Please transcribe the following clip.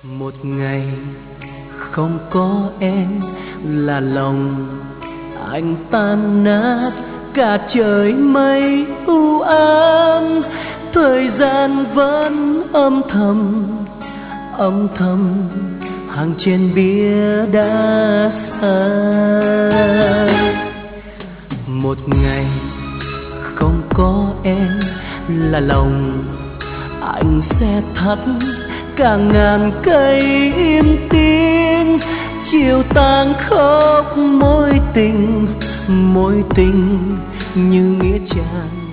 Một ngày không có em là lòng anh tan nát, cả trời mây u ám. Thời gian vẫn âm thầm hàng trên bia đá xa. Một ngày không có em là lòng anh sẽ thắt cả ngàn cây im tiếng. Chiều tang khóc mối tình như nghĩa trang